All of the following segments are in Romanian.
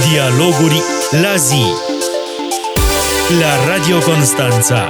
Dialoguri la zi la Radio Constanța.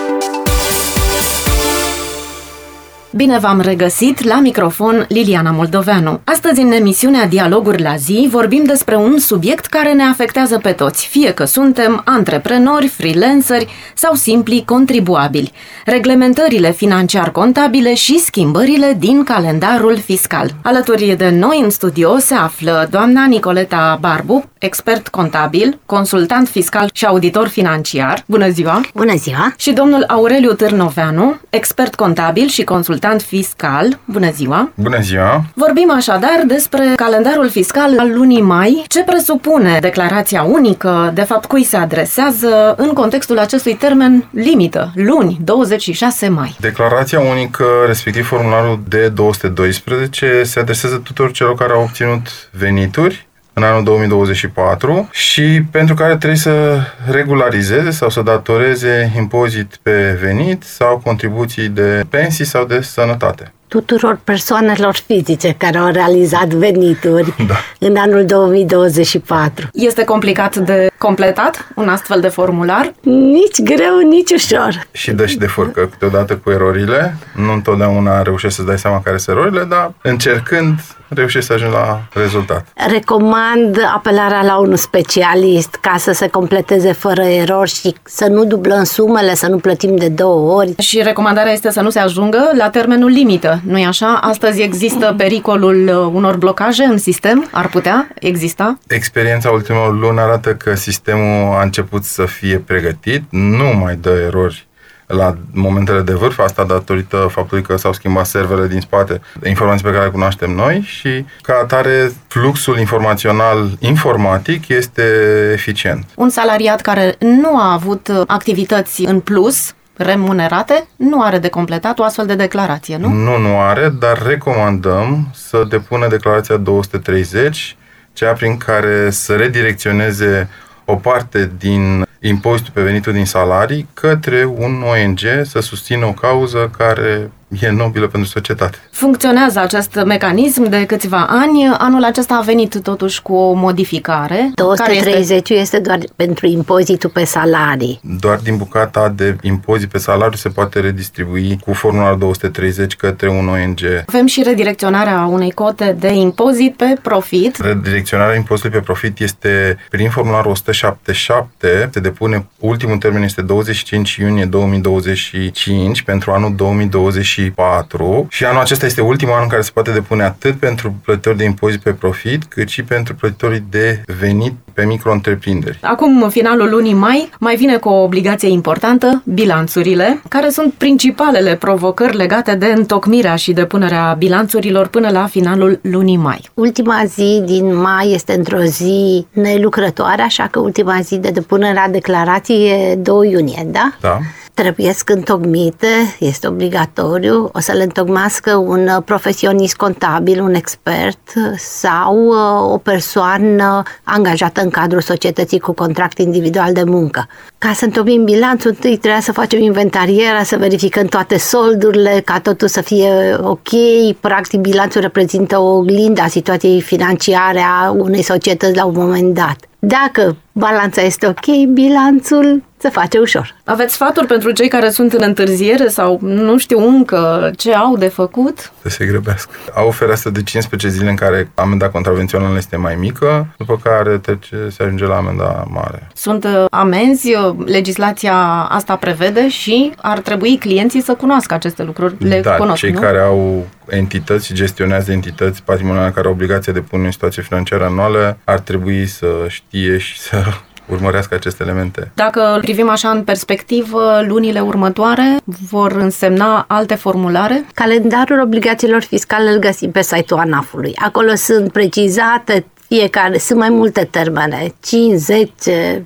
Bine v-am regăsit, la microfon Liliana Moldoveanu. Astăzi, în emisiunea Dialoguri la zi, vorbim despre un subiect care ne afectează pe toți, fie că suntem antreprenori, freelanceri sau simpli contribuabili. Reglementările financiar-contabile și schimbările din calendarul fiscal. Alături de noi în studio se află doamna Nicoleta Barbu, expert contabil, consultant fiscal și auditor financiar. Bună ziua! Bună ziua! Și domnul Aureliu Târnoveanu, expert contabil și consultant fiscal. Bună ziua! Bună ziua! Vorbim așadar despre calendarul fiscal al lunii mai. Ce presupune declarația unică? De fapt, cui se adresează în contextul acestui termen limită, luni, 26 mai? Declarația unică, respectiv formularul D212, se adresează tuturor celor care au obținut venituri în anul 2024 și pentru care trebuie să regularizeze sau să datoreze impozit pe venit sau contribuții de pensii sau de sănătate. Tuturor persoanelor fizice care au realizat venituri în anul 2024. Este complicat de completat un astfel de formular? Nici greu, nici ușor. Și dă și de furcă câteodată cu erorile. Nu întotdeauna reușești să-ți dai seama care sunt erorile, dar încercând reușești să ajungi la rezultat. Recomand apelarea la un specialist ca să se completeze fără erori și să nu dublăm sumele, să nu plătim de 2 ori. Și recomandarea este să nu se ajungă la termenul limită, nu-i așa? Astăzi există pericolul unor blocaje în sistem? Ar putea exista? Experiența ultimelor luni arată că sistemul a început să fie pregătit, nu mai dă erori la momentele de vârf, asta datorită faptului că s-au schimbat serverele din spate, informații pe care le cunoaștem noi și ca atare fluxul informațional informatic este eficient. Un salariat care nu a avut activități în plus remunerate, nu are de completat o astfel de declarație, nu? Nu are, dar recomandăm să depună declarația 230, cea prin care să redirecționeze o parte din impozitul pe venitul din salarii către un ONG să susțină o cauză care e nobilă pentru societate. Funcționează acest mecanism de câțiva ani. Anul acesta a venit totuși cu o modificare. 230 este doar pentru impozitul pe salarii. Doar din bucata de impozit pe salariu se poate redistribui cu formularul 230 către un ONG. Avem și redirecționarea unei cote de impozit pe profit. Redirecționarea impozitului pe profit este prin formularul 177. Se depune, ultimul termen este 25 iunie 2025 pentru anul 2024 și anul acesta este ultimul an în care se poate depune atât pentru plătitori de impozit pe profit, cât și pentru plătitorii de venit pe micro-întreprinderi. Acum, în finalul lunii mai, mai vine cu o obligație importantă, bilanțurile, care sunt principalele provocări legate de întocmirea și depunerea bilanțurilor până la finalul lunii mai. Ultima zi din mai este într-o zi nelucrătoare, așa că ultima zi de depunere a declarației e 2 iunie, da? Da. Trebuiesc întocmite, este obligatoriu, o să le întocmească un profesionist contabil, un expert sau o persoană angajată în cadrul societății cu contract individual de muncă. Ca să întocmim bilanțul, întâi trebuia să facem inventarierea, să verificăm toate soldurile, ca totul să fie ok. Practic, bilanțul reprezintă o oglindă a situației financiare a unei societăți la un moment dat. Dacă balanța este ok, bilanțul se face ușor. Aveți sfaturi pentru cei care sunt în întârziere sau nu știu încă ce au de făcut? Să se grăbească. Au o fereastră de 15 zile în care amenda contravențională este mai mică, după care se ajunge la amenda mare. Sunt amenzi, legislația asta prevede și ar trebui clienții să cunoască aceste lucruri. Le cunosc, cei nu? care au entități și gestionează entități patrimoniale care au obligația de pune în situație financiară anuală ar trebui să știe și să urmărească aceste elemente. Dacă privim așa în perspectivă, lunile următoare vor însemna alte formulare? Calendarul obligațiilor fiscale îl găsim pe site-ul ANAF-ului. Acolo sunt precizate fiecare, sunt mai multe termene, 5, 10,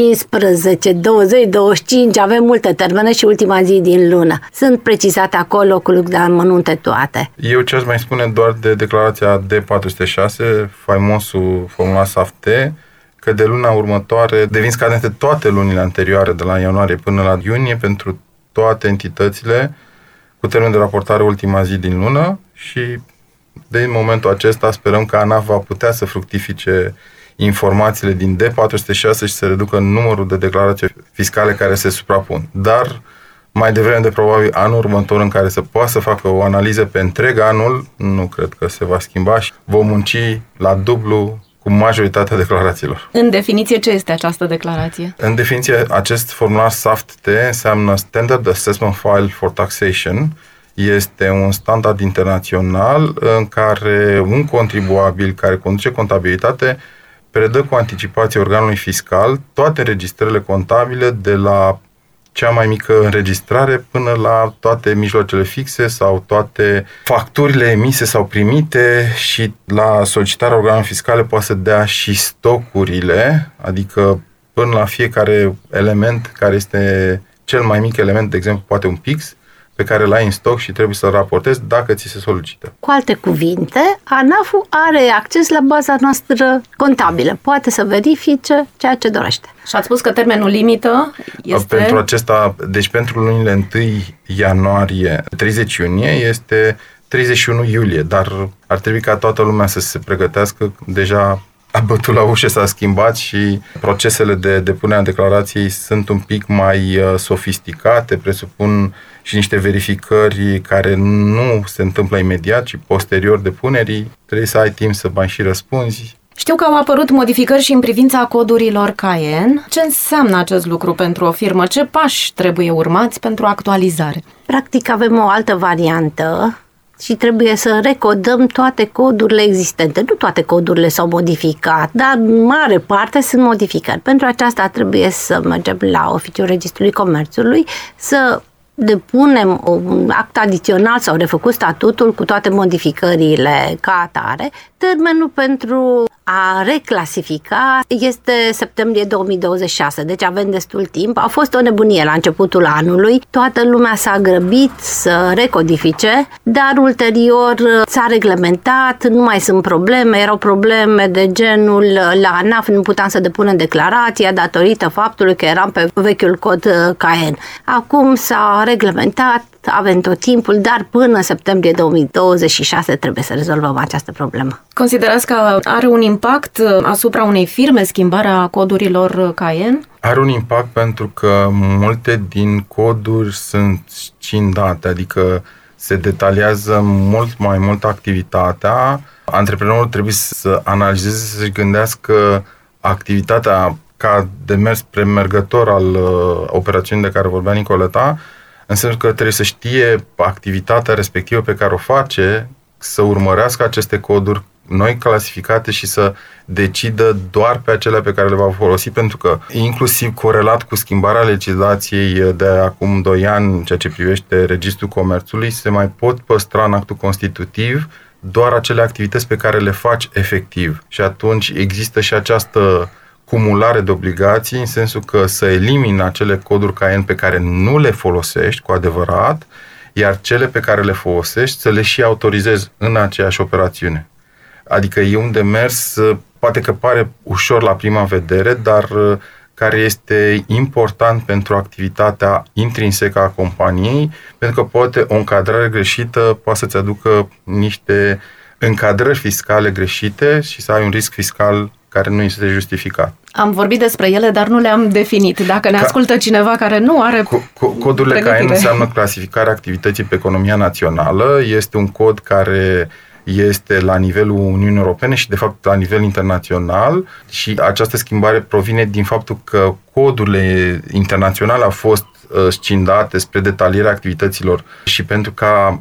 15, 20, 25, avem multe termene și ultima zi din lună. Sunt precizate acolo cu lucruri de amănunte toate. Eu ce aș mai spune doar de declarația D406, faimosul formular SAFT, că de luna următoare devin scadente toate lunile anterioare, de la ianuarie până la iunie, pentru toate entitățile, cu termen de raportare ultima zi din lună și din momentul acesta sperăm că ANAF va putea să fructifice informațiile din D406 și să reducă numărul de declarații fiscale care se suprapun. Dar mai devreme de probabil anul următor în care să poată să facă o analiză pe întreg anul, nu cred că se va schimba și vom munci la dublu cu majoritatea declarațiilor. În definiție, ce este această declarație? În definiție, acest formular SAFT-T înseamnă Standard Assessment File for Taxation. Este un standard internațional în care un contribuabil care conduce contabilitate predă cu anticipație organului fiscal toate înregistrările contabile de la cea mai mică înregistrare până la toate mijloacele fixe sau toate facturile emise sau primite și la solicitarea organului fiscale poate să dea și stocurile, adică până la fiecare element care este cel mai mic element, de exemplu poate un pix, pe care l-ai în stoc și trebuie să-l raportezi dacă ți se solicită. Cu alte cuvinte, ANAF-ul are acces la baza noastră contabilă. Poate să verifice ceea ce dorește. Și ați spus că termenul limită este... Pentru acesta, deci pentru lunile 1 ianuarie, 30 iunie, este 31 iulie, dar ar trebui ca toată lumea să se pregătească. Deja a bătut la ușă, s-a schimbat și procesele de depunere a declarației sunt un pic mai sofisticate, presupun și niște verificări care nu se întâmplă imediat, ci posterior depunerii. Trebuie să ai timp să mai și răspunzi. Știu că au apărut modificări și în privința codurilor CAEN. Ce înseamnă acest lucru pentru o firmă? Ce pași trebuie urmați pentru actualizare? Practic avem o altă variantă și trebuie să recodăm toate codurile existente. Nu toate codurile s-au modificat, dar în mare parte sunt modificări. Pentru aceasta trebuie să mergem la Oficiul Registrului Comerțului, să depunem un act adițional sau refăcut statutul cu toate modificările ca atare. Termenul pentru a reclasifica este septembrie 2026, deci avem destul timp. A fost o nebunie la începutul anului, toată lumea s-a grăbit să recodifice, dar ulterior s-a reglementat, nu mai sunt probleme, erau probleme de genul la ANAF nu puteam să depunem declarația datorită faptului că eram pe vechiul cod CAEN. Acum s-a reglementat, avem tot timpul, dar până septembrie 2026 trebuie să rezolvăm această problemă. Considerați că are un impact asupra unei firme schimbarea codurilor CAEN? Are un impact pentru că multe din coduri sunt scindate, adică se detaliază mult mai mult activitatea. Antreprenorul trebuie să analizeze, să-și gândească activitatea ca demers premergător al operațiunii de care vorbea Nicoleta, înseamnă că trebuie să știe activitatea respectivă pe care o face, să urmărească aceste coduri noi clasificate și să decidă doar pe acelea pe care le va folosi, pentru că inclusiv corelat cu schimbarea legislației de acum 2 ani în ceea ce privește Registrul Comerțului, se mai pot păstra în actul constitutiv doar acele activități pe care le faci efectiv. Și atunci există și această cumulare de obligații, în sensul că să elimini acele coduri CAEN pe care nu le folosești cu adevărat, iar cele pe care le folosești să le și autorizezi în aceeași operațiune. Adică e un demers, poate că pare ușor la prima vedere, dar care este important pentru activitatea intrinsecă a companiei, pentru că poate o încadrare greșită poate să-ți aducă niște încadrări fiscale greșite și să ai un risc fiscal care nu este justificat. Am vorbit despre ele, dar nu le-am definit. Dacă ne ascultă cineva care nu are codurile CAEN înseamnă clasificarea activității pe economia națională. Este un cod care este la nivelul Uniunii Europene și, de fapt, la nivel internațional. Și această schimbare provine din faptul că codurile internaționale au fost scindate spre detalierea activităților și pentru ca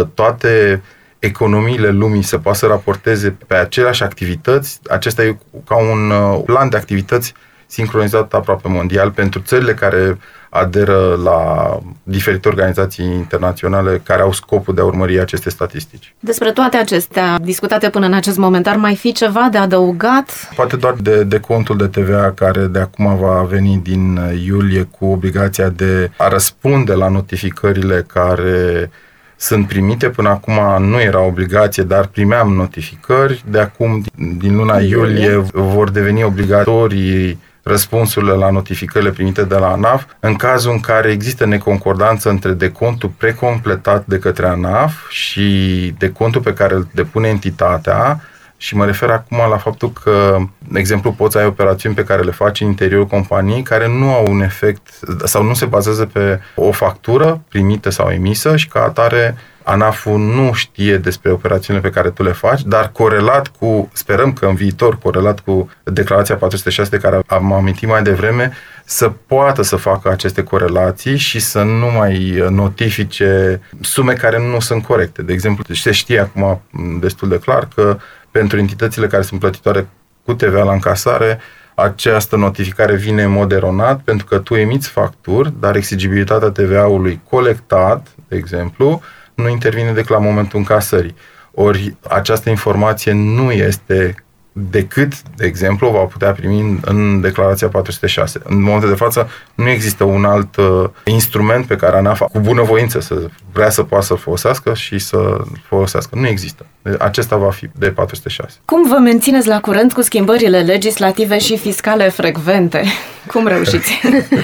toate economiile lumii să poată să raporteze pe aceleași activități, acesta e ca un plan de activități sincronizat aproape mondial pentru țările care aderă la diferite organizații internaționale care au scopul de a urmări aceste statistici. Despre toate acestea discutate până în acest moment, ar mai fi ceva de adăugat? Poate doar de contul de TVA care de acum va veni din iulie cu obligația de a răspunde la notificările care sunt primite. Până acum nu era obligație, dar primeam notificări. De acum, din luna iulie, vor deveni obligatorii răspunsurile la notificările primite de la ANAF, în cazul în care există neconcordanță între decontul precompletat de către ANAF și decontul pe care îl depune entitatea Și mă refer acum la faptul că, de exemplu, poți să ai operațiuni pe care le faci în interiorul companiei care nu au un efect sau nu se bazează pe o factură primită sau emisă și ca atare ANAF-ul nu știe despre operațiunile pe care tu le faci, dar corelat cu, sperăm că în viitor, corelat cu declarația 406 de care am amintit mai devreme, să poată să facă aceste corelații și să nu mai notifice sume care nu sunt corecte. De exemplu, se știe acum destul de clar că pentru entitățile care sunt plătitoare cu TVA la încasare, această notificare vine în mod eronat pentru că tu emiți facturi, dar exigibilitatea TVA-ului colectat, de exemplu, nu intervine decât la momentul încasării. Ori această informație nu este decât, de exemplu, va putea primi în declarația 406. În momentul de față nu există un alt instrument pe care ANAF cu bunăvoință să vrea să poată să-l folosească și să folosească. Nu există. Acesta va fi de 406. Cum vă mențineți la curent cu schimbările legislative și fiscale frecvente? Cum reușiți?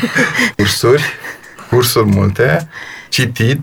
Cursuri multe, citit,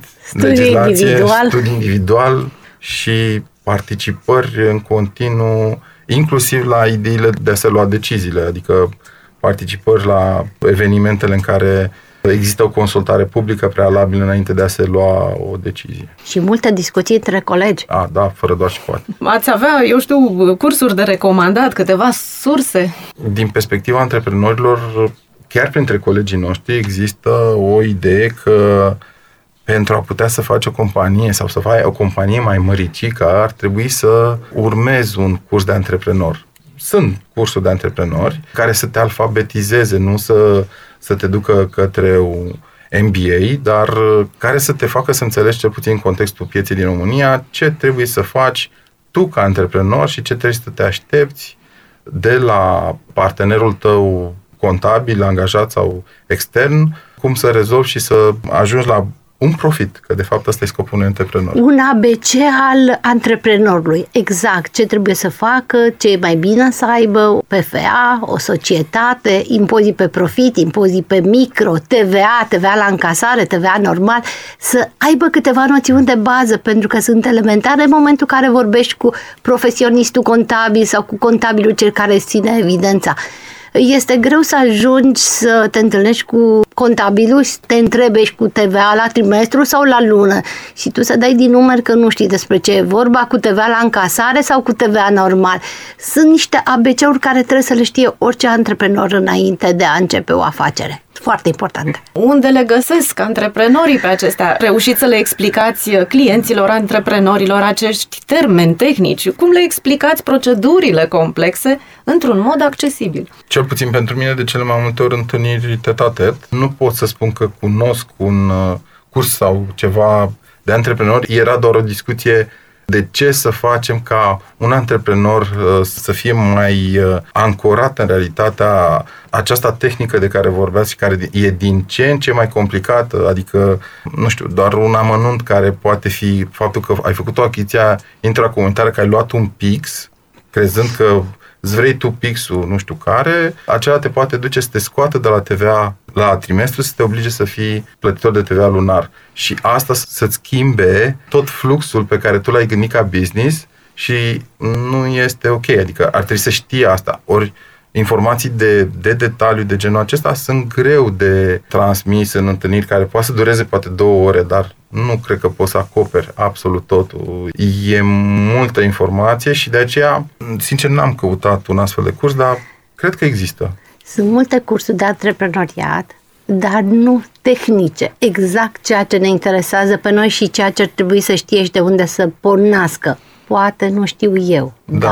studii individual și participări în continuu, inclusiv la ideile de a se lua deciziile, adică participări la evenimentele în care există o consultare publică prealabilă înainte de a se lua o decizie. Și multe discuții între colegi. Da, fără doar și poate. Ați avea, cursuri de recomandat, câteva surse? Din perspectiva antreprenorilor, chiar printre colegii noștri există o idee că pentru a putea să faci o companie sau să faci o companie mai măricică, ar trebui să urmezi un curs de antreprenor. Sunt cursuri de antreprenori care să te alfabetizeze, nu să te ducă către un MBA, dar care să te facă să înțelegi cel puțin în contextul pieței din România ce trebuie să faci tu ca antreprenor și ce trebuie să te aștepți de la partenerul tău contabil, angajat sau extern, cum să rezolvi și să ajungi la un profit, că de fapt ăsta e scopul unui antreprenor. Un ABC al antreprenorului, exact ce trebuie să facă, ce e mai bine să aibă, PFA, o societate, impozit pe profit, impozit pe micro, TVA la încasare, TVA normal, să aibă câteva noțiuni de bază, pentru că sunt elementare în momentul în care vorbești cu profesionistul contabil sau cu contabilul cel care ține evidența. Este greu să ajungi să te întâlnești cu contabilul și te întrebești cu TVA la trimestru sau la lună și tu să dai din număr că nu știi despre ce e vorba, cu TVA la încasare sau cu TVA normal. Sunt niște ABC-uri care trebuie să le știe orice antreprenor înainte de a începe o afacere. Foarte important. Unde le găsesc antreprenorii pe acestea? Reușiți să le explicați clienților, antreprenorilor acești termeni tehnici? Cum le explicați procedurile complexe într-un mod accesibil? Cel puțin pentru mine, de cele mai multe ori întâlniri tet-a-tet, nu pot să spun că cunosc un curs sau ceva de antreprenori. Era doar o discuție de ce să facem ca un antreprenor să fie mai ancorat în realitatea aceasta tehnică de care vorbeați și care e din ce în ce mai complicată, adică, nu știu, doar un amănunt care poate fi faptul că ai făcut o achiziție intracomunitară, că ai luat un pix, crezând că îți vrei tu pixul, nu știu care, acela te poate duce să te scoată de la TVA la trimestru, să te oblige să fii plătitor de TVA lunar. Și asta să-ți schimbe tot fluxul pe care tu l-ai gândit ca business și nu este ok. Adică ar trebui să știi asta. Ori informații de detaliu de genul acesta sunt greu de transmis în întâlniri care poate să dureze poate 2 ore, dar nu cred că poți să acoperi absolut totul. E multă informație și de aceea, sincer, n-am căutat un astfel de curs, dar cred că există. Sunt multe cursuri de antreprenoriat, dar nu tehnice. Exact ceea ce ne interesează pe noi și ceea ce ar trebui să știe și de unde să pornească. Poate nu știu eu,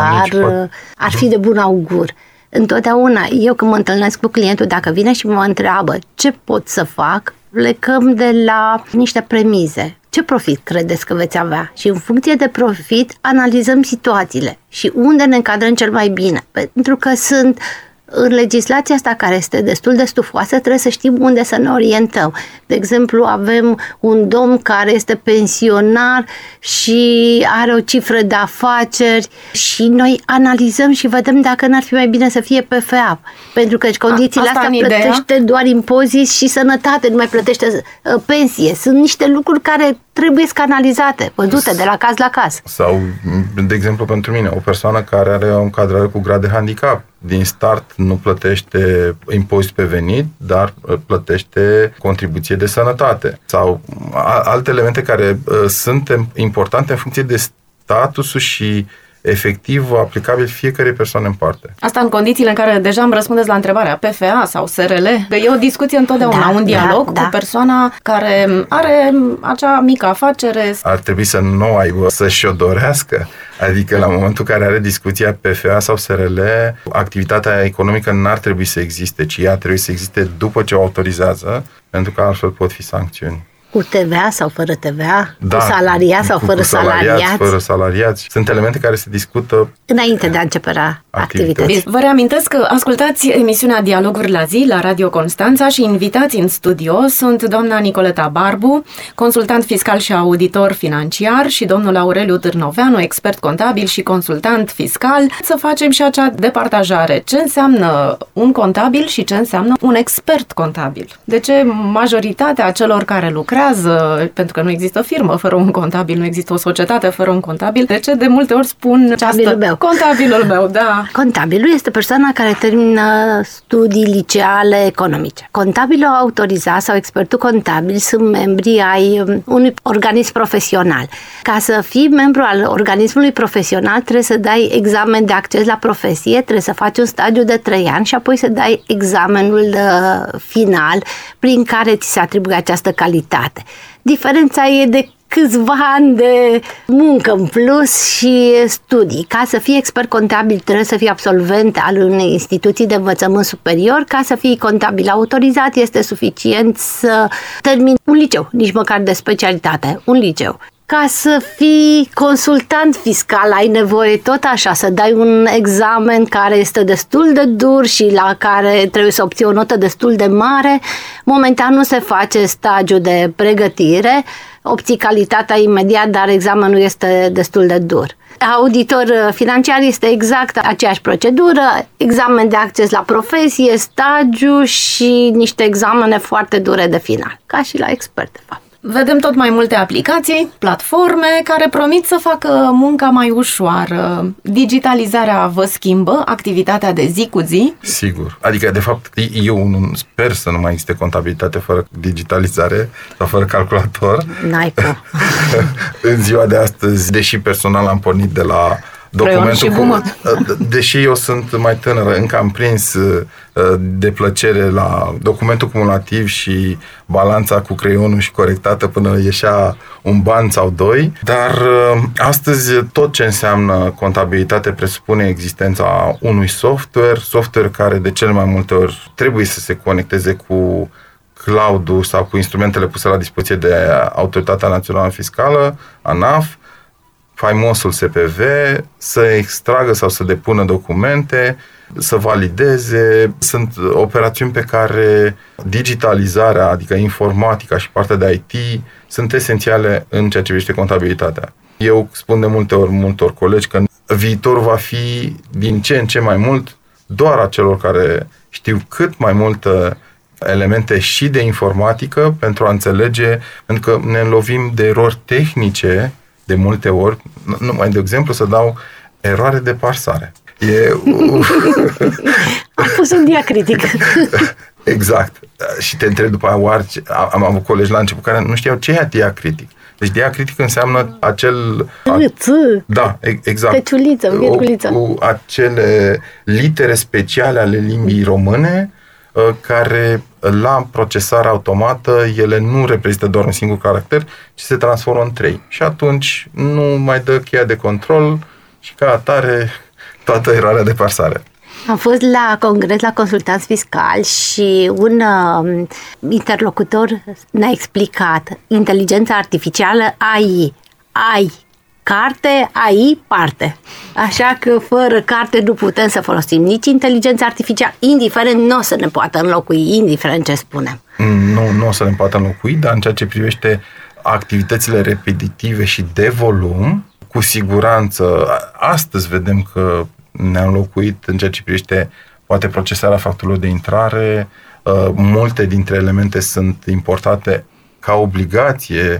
dar ar fi de bun augur. Întotdeauna, eu când mă întâlnesc cu clientul, dacă vine și mă întreabă ce pot să fac, plecăm de la niște premize. Ce profit credeți că veți avea? Și în funcție de profit analizăm situațiile și unde ne încadrăm cel mai bine. Pentru că sunt în legislația asta care este destul de stufoasă, trebuie să știm unde să ne orientăm. De exemplu, avem un domn care este pensionar și are o cifră de afaceri și noi analizăm și vedem dacă n-ar fi mai bine să fie PFA. Pentru că condițiile astea plătește doar impozit și sănătate, nu mai plătește pensie. Sunt niște lucruri care trebuie canalizate, văzute de la caz la caz. Sau, de exemplu, pentru mine, o persoană care are o încadrare cu grad de handicap, din start nu plătește impozit pe venit, dar plătește contribuție de sănătate. Sau alte elemente care sunt importante în funcție de statusul și efectiv aplicabil fiecare persoană în parte. Asta în condițiile în care deja îmi răspundeți la întrebarea PFA sau SRL. Că e o discuție întotdeauna, un dialog cu persoana care are acea mică afacere. Ar trebui să nu aibă să-și o dorească. Adică la momentul în care are discuția PFA sau SRL, activitatea economică n-ar trebui să existe, ci ea trebuie să existe după ce o autorizează, pentru că altfel pot fi sancțiuni. Cu TVA sau fără TVA? Cu salariați sau fără salariați? Fără salariați. Sunt elemente care se discută înainte de a începe activității. Vă reamintesc că ascultați emisiunea Dialoguri la zi la Radio Constanța și invitați în studio sunt doamna Nicoleta Barbu, consultant fiscal și auditor financiar, și domnul Aureliu Târnoveanu, expert contabil și consultant fiscal. Să facem și acea departajare. Ce înseamnă un contabil și ce înseamnă un expert contabil? De ce majoritatea celor care lucrează, pentru că nu există firmă fără un contabil, nu există o societate fără un contabil, de ce de multe ori spun contabilul meu, da. Contabilul este persoana care termină studii liceale economice. Contabilul autorizat sau expertul contabil sunt membri ai unui organism profesional. Ca să fii membru al organismului profesional trebuie să dai examen de acces la profesie, trebuie să faci un stagiu de 3 ani și apoi să dai examenul final prin care ți se atribuie această calitate. Diferența e de câțiva ani de muncă în plus și studii. Ca să fii expert contabil trebuie să fii absolvent al unei instituții de învățământ superior. Ca să fii contabil autorizat este suficient să termini un liceu, nici măcar de specialitate, un liceu. Ca să fii consultant fiscal ai nevoie tot așa să dai un examen care este destul de dur și la care trebuie să obții o notă destul de mare. Momentan nu se face stagiu de pregătire, obții calitatea imediat, dar examenul este destul de dur. Auditor financiar este exact aceeași procedură, examen de acces la profesie, stagiu și niște examene foarte dure de final, ca și la expert, de fapt. Vedem tot mai multe aplicații, platforme care promit să facă munca mai ușoară. Digitalizarea vă schimbă activitatea de zi cu zi? Sigur. Adică, de fapt, eu sper să nu mai existe contabilitate fără digitalizare sau fără calculator. N-ai cum. În ziua de astăzi, deși personal am pornit de la documentul deși eu sunt mai tânără, încă am prins de plăcere la documentul cumulativ și balanța cu creionul și corectată până ieșea un ban sau 2, dar astăzi tot ce înseamnă contabilitate presupune existența unui software care de cele mai multe ori trebuie să se conecteze cu cloud-ul sau cu instrumentele puse la dispoziție de Autoritatea Națională Fiscală, ANAF, faimosul SPV, să extragă sau să depună documente, să valideze. Sunt operațiuni pe care digitalizarea, adică informatica și partea de IT, sunt esențiale în ceea ce privește contabilitatea. Eu spun de multe ori multor colegi că viitorul va fi din ce în ce mai mult doar a celor care știu cât mai multe elemente și de informatică pentru a înțelege, pentru că ne lovim de erori tehnice de multe ori, numai de exemplu să dau eroare de parsare. Am pus un diacritic. Exact. Și te întreb după aia, am avut colegi la început care nu știau ce e diacritic. Deci diacritic înseamnă acel... Da, exact. Căciuliță, virguliță. Cu acele litere speciale ale limbii române care la procesare automată ele nu reprezintă doar un singur caracter, ci se transformă în 3. Și atunci nu mai dă cheia de control și ca atare toată eroarea de parsare. Am fost la congres la consultanți fiscali și un interlocutor ne-a explicat inteligența artificială AI. AI carte, AI parte. Așa că fără carte nu putem să folosim nici inteligența artificială, indiferent nu o să ne poată înlocui, indiferent ce spunem. Nu o să ne poată înlocui, dar în ceea ce privește activitățile repetitive și de volum, cu siguranță, astăzi vedem că ne-a înlocuit în ceea ce privește poate procesarea facturilor de intrare. Multe dintre elemente sunt importate ca obligație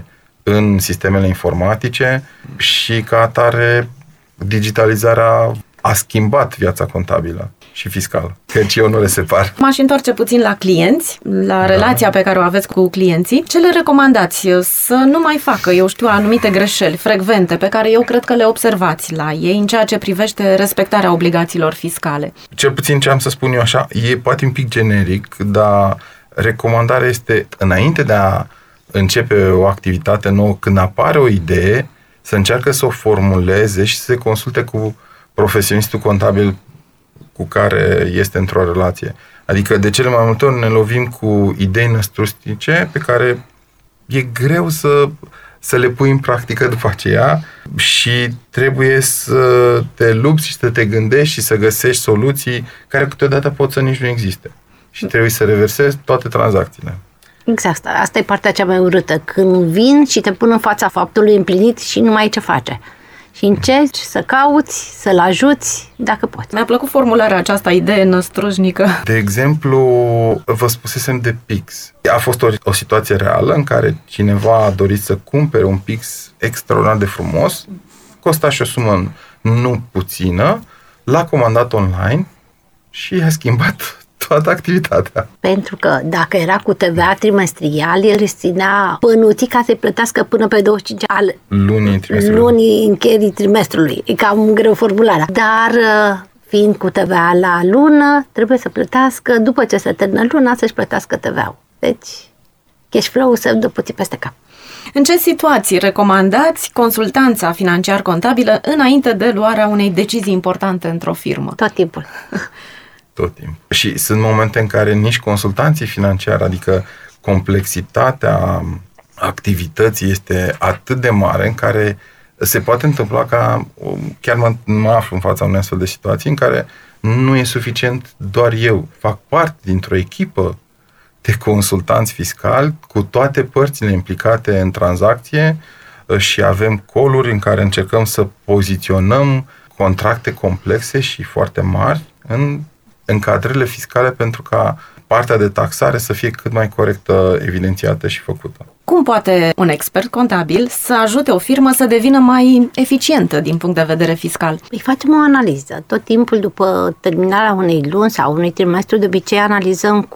în sistemele informatice și ca atare digitalizarea a schimbat viața contabilă și fiscală, căci eu nu le separ. M-aș întoarce puțin la clienți, la relația pe care o aveți cu clienții. Ce le recomandați să nu mai facă, eu știu, anumite greșeli frecvente pe care eu cred că le observați la ei în ceea ce privește respectarea obligațiilor fiscale? Cel puțin ce am să spun eu așa, e poate un pic generic, dar recomandarea este, înainte de a începe o activitate nouă, când apare o idee, să încearcă să o formuleze și să se consulte cu profesionistul contabil cu care este într-o relație. Adică de cele mai multe ori ne lovim cu idei năstrustice pe care e greu să le pui în practică după aceea și trebuie să te lupți și să te gândești și să găsești soluții care câteodată pot să nici nu existe. Și trebuie să reversezi toate tranzacțiile. Exact, asta e partea cea mai urâtă. Când vin și te pun în fața faptului împlinit și nu mai ai ce face. Și încerci să cauți, să-l ajuți, dacă poți. Mi-a plăcut formularea aceasta, idee năstrușnică. De exemplu, vă spusesem de Pix. A fost o situație reală în care cineva a dorit să cumpere un Pix extraordinar de frumos, costa și o sumă nu puțină, l-a comandat online și a schimbat toată activitatea. Pentru că dacă era cu TVA trimestrial, el își ținea bănuții ca să-i plătească până pe 25 al lunii încheierii trimestrului. E cam greu formularea. Dar fiind cu TVA la lună, trebuie să plătească, după ce se termină luna, să-și plătească TVA-ul. Deci, cash flow-ul se dă puțin peste cap. În ce situații recomandați consultanța financiar-contabilă înainte de luarea unei decizii importante într-o firmă? Tot timpul. Tot timpul. Și sunt momente în care nici consultanții financiari, adică complexitatea activității este atât de mare în care se poate întâmpla ca, chiar mă aflu în fața unei astfel de situații în care nu e suficient doar eu. Fac parte dintr-o echipă de consultanți fiscali cu toate părțile implicate în tranzacție și avem call-uri în care încercăm să poziționăm contracte complexe și foarte mari în încadrările fiscale pentru ca partea de taxare să fie cât mai corectă, evidențiată și făcută. Cum poate un expert contabil să ajute o firmă să devină mai eficientă din punct de vedere fiscal? Îi facem o analiză. Tot timpul după terminarea unei luni sau unui trimestru, de obicei analizăm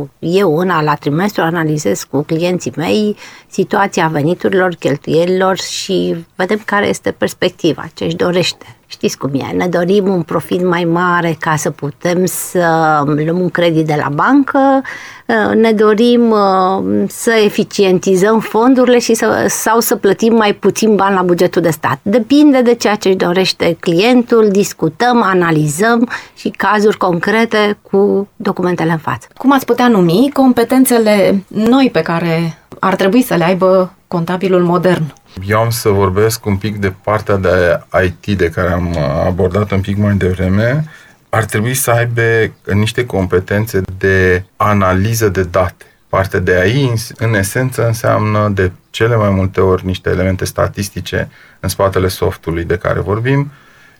la trimestru analizez cu clienții mei situația veniturilor, cheltuielilor și vedem care este perspectiva, ce își dorește. Știți cum e, ne dorim un profit mai mare ca să putem să luăm un credit de la bancă, ne dorim să eficientizăm fondurile sau să plătim mai puțin bani la bugetul de stat. Depinde de ceea ce își dorește clientul, discutăm, analizăm și cazuri concrete cu documentele în față. Cum ați putea numi competențele noi pe care ar trebui să le aibă contabilul modern? Eu am să vorbesc un pic de partea de IT de care am abordat un pic mai devreme. Ar trebui să aibă niște competențe de analiză de date. Partea de AI, în esență, înseamnă de cele mai multe ori niște elemente statistice în spatele softului de care vorbim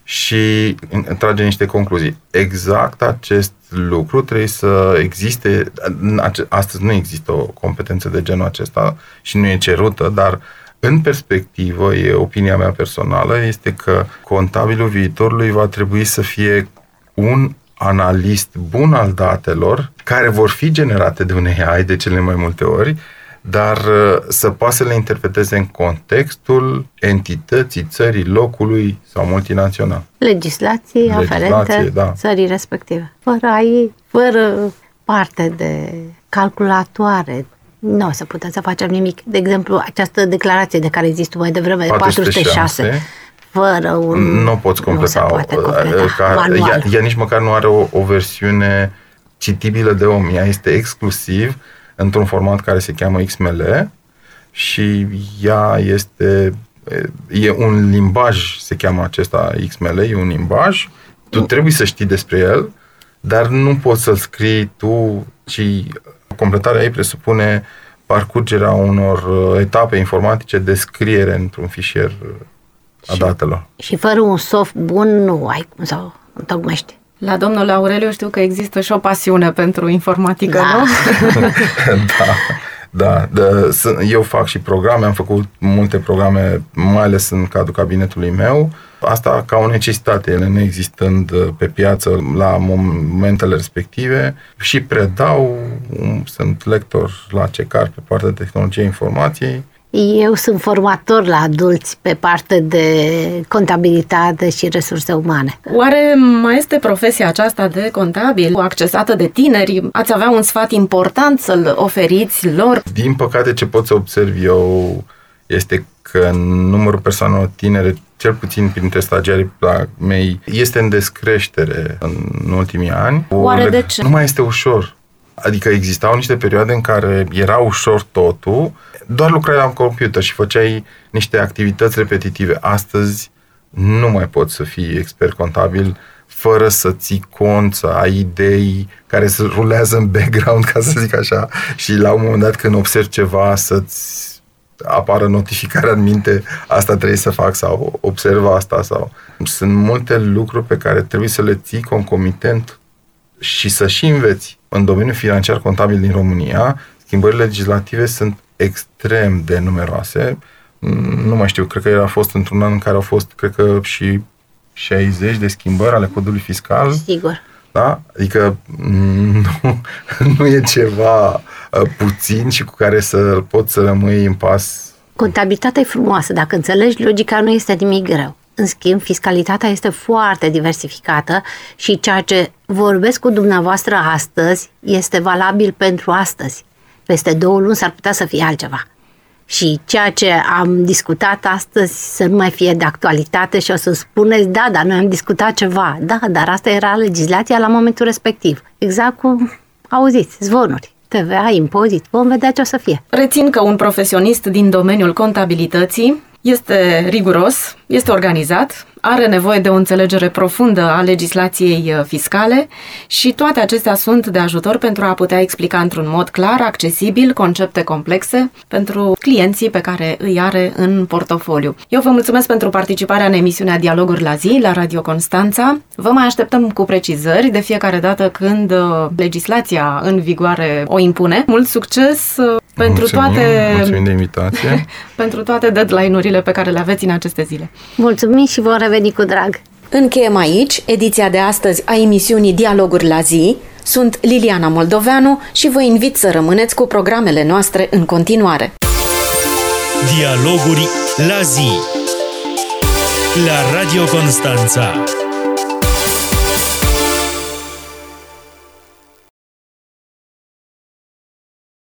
și trage niște concluzii. Exact acest lucru trebuie să existe. Astăzi nu există o competență de genul acesta și nu e cerută, dar în perspectivă, e opinia mea personală, este că contabilul viitorului va trebui să fie un analist bun al datelor, care vor fi generate de un AI de cele mai multe ori, dar să poată să le interpreteze în contextul entității, țării, locului sau multinațional. Legislație aferente țării respective. Fără AI, fără parte de calculatoare, nu o să putem să facem nimic. De exemplu, această declarație de care există mai devreme, 406, fără un... Nu poți completa. Ea nici măcar nu are o versiune citibilă de om. Ea este exclusiv într-un format care se cheamă XML și ea e un limbaj, se cheamă acesta XML, e un limbaj. Tu trebuie să știi despre el, dar nu poți să-l scrii tu, ci completarea ei presupune parcurgerea unor etape informatice de scriere într-un fișier a datelor. Și fără un soft bun nu ai cum să o întocmești. La domnul Aureliu știu că există și o pasiune pentru informatică, nu? Da. Da, eu fac și programe, am făcut multe programe, mai ales în cadrul cabinetului meu. Asta ca o necesitate, ele neexistând pe piață la momentele respective. Și predau, sunt lector la CECAR pe partea de tehnologie informației. Eu sunt formator la adulți pe parte de contabilitate și resurse umane. Oare mai este profesia aceasta de contabil accesată de tineri? Ați avea un sfat important să-l oferiți lor? Din păcate, ce pot să observ eu este că numărul persoanelor tinere, cel puțin printre stagiarii mei, este în descreștere în ultimii ani. Oare de ce? Nu mai este ușor. Adică existau niște perioade în care era ușor totul, doar lucrai la computer și făceai niște activități repetitive. Astăzi nu mai poți să fii expert contabil fără să ții cont, să ai idei care se rulează în background, ca să zic așa, și la un moment dat când observi ceva să-ți apară notificarea în minte, asta trebuie să fac sau observa asta sau... Sunt multe lucruri pe care trebuie să le ții concomitent și să și înveți. În domeniul financiar contabil din România, schimbările legislative sunt extrem de numeroase. Nu mai știu, cred că a fost într-un an în care au fost, cred că și 60 de schimbări ale codului fiscal. Sigur. Da? Adică nu e ceva puțin și cu care să poți să rămâi în pas. Contabilitatea e frumoasă, dacă înțelegi logica, nu este nimic greu. În schimb, fiscalitatea este foarte diversificată și ceea ce vorbesc cu dumneavoastră astăzi este valabil pentru astăzi. Peste 2 luni s-ar putea să fie altceva. Și ceea ce am discutat astăzi să nu mai fie de actualitate și o să spuneți, da, dar noi am discutat ceva. Da, dar asta era legislația la momentul respectiv. Exact cum auziți, zvonuri. TVA, impozit, vom vedea ce o să fie. Rețin că un profesionist din domeniul contabilității este riguros, este organizat, are nevoie de o înțelegere profundă a legislației fiscale și toate acestea sunt de ajutor pentru a putea explica într-un mod clar, accesibil, concepte complexe pentru clienții pe care îi are în portofoliu. Eu vă mulțumesc pentru participarea în emisiunea Dialoguri la zi la Radio Constanța. Vă mai așteptăm cu precizări de fiecare dată când legislația în vigoare o impune. Mult succes pentru Mulțumim de invitație. pentru toate deadline-urile pe care le aveți în aceste zile. Mulțumim și vom reveni cu drag. Încheiem aici ediția de astăzi a emisiunii Dialoguri la zi. Sunt Liliana Moldoveanu și vă invit să rămâneți cu programele noastre în continuare. Dialoguri la zi la Radio Constanța.